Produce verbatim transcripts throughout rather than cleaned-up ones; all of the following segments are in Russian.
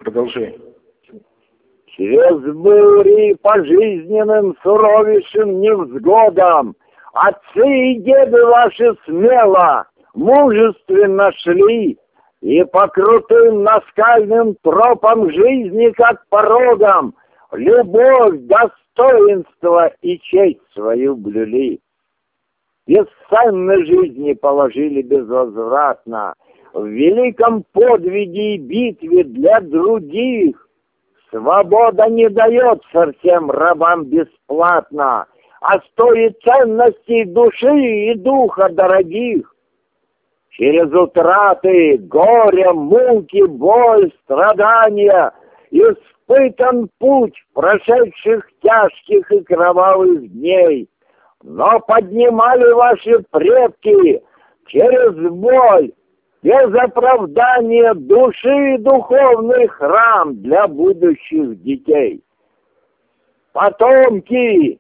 Продолжай. Через бури по жизненным суровейшим невзгодам отцы и деды ваши смело, мужественно шли, и по крутым наскальным тропам жизни, как порогам, любовь, достоинство и честь свою блюли. Бесценной жизни положили безвозвратно в великом подвиге и битве для других. Свобода не дается всем рабам бесплатно, а стоит ценностей души и духа дорогих. Через утраты, горе, муки, боль, страдания испытан путь прошедших тяжких и кровавых дней. Но поднимали ваши предки через боль, без оправдания души и духовный храм для будущих детей. Потомки,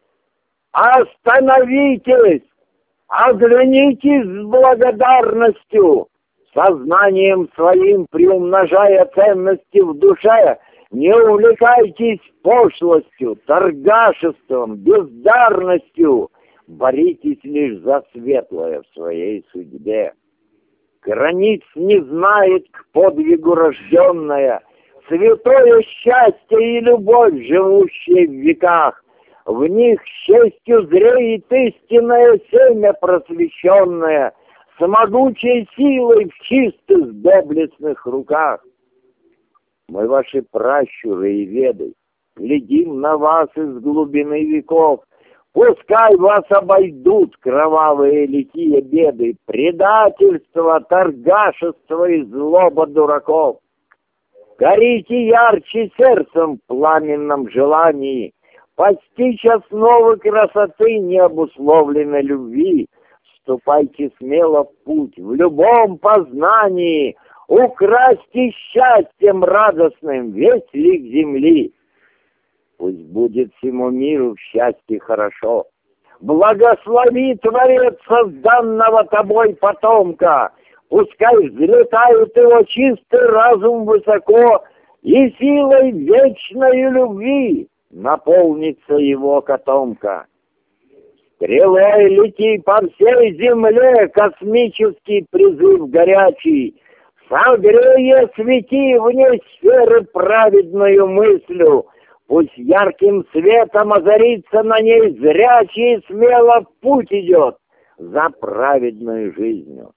остановитесь, оглянитесь с благодарностью, сознанием своим приумножая ценности в душе, не увлекайтесь пошлостью, торгашеством, бездарностью, боритесь лишь за светлое в своей судьбе. Границ не знает к подвигу рожденная, святое счастье и любовь, живущие в веках. В них с честью зреет истинное семя просвещенное, с могучей силой в чистых доблестных руках. Мы, ваши пращуры и веды, глядим на вас из глубины веков. Пускай вас обойдут кровавые лихие беды, предательство, торгашество и злоба дураков. Горите ярче сердцем в пламенном желании постичь основы красоты необусловленной любви. Ступайте смело в путь в любом познании, украсьте счастьем радостным весь лик земли. Пусть будет всему миру в счастье хорошо. Благослови Творец созданного тобой потомка. Пускай взлетает его чистый разум высоко, и силой вечной любви наполнится его котомка. Стрелой лети по всей земле космический призыв горячий. Согрей и освети вне сферы праведную мыслью. Пусть ярким светом озарится на ней зрячий и смело в путь идет за праведную жизнью.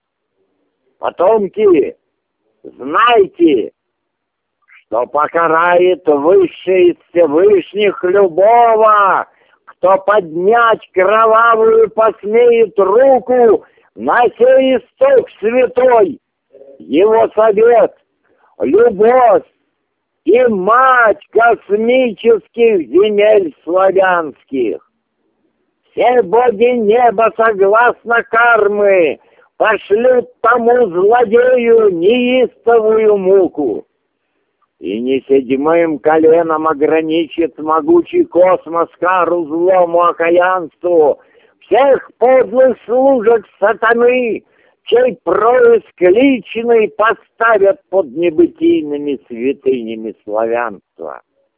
Потомки, знайте, что покарает Высший из Всевышних любого, кто поднять кровавую посмеет руку на сей исток святой. Его совет, любовь и мать космических земель славянских. Все боги неба, согласно кармы, пошлют тому злодею неистовую муку. И не седьмым коленом ограничит могучий космос кару злому окаянству всех подлых служек сатаны, чей происк личный поставят под небытийными святынями славянства.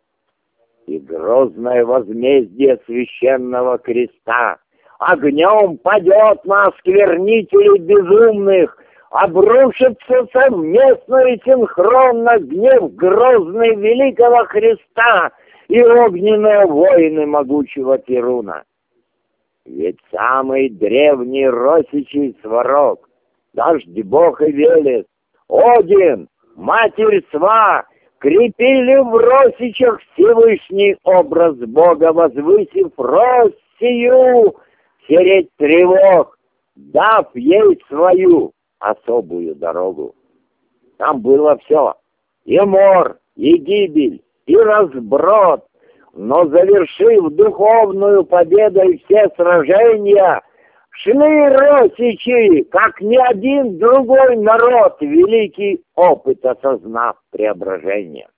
И грозное возмездие священного креста огнем падет на осквернителей безумных, обрушится совместно и синхронно гнев грозный великого Христа и огненные воины могучего Перуна. Ведь самый древний росичий сварог, дождь бог и велес, Один, Матерь Сва, крепили в росичах Всевышний образ Бога, возвысив рось сию, сереть тревог, дав ей свою особую дорогу. Там было все, и мор, и гибель, и разброд, но, завершив духовную победой все сражения, шли росичи, как ни один другой народ, великий опыт осознав преображение.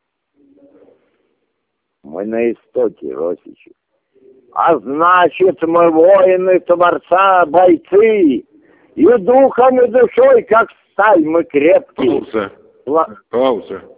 Мы на истоке росичи, а значит, мы воины Творца, бойцы, и духом, и душой, как сталь, мы крепкие. Пауза. Пауза.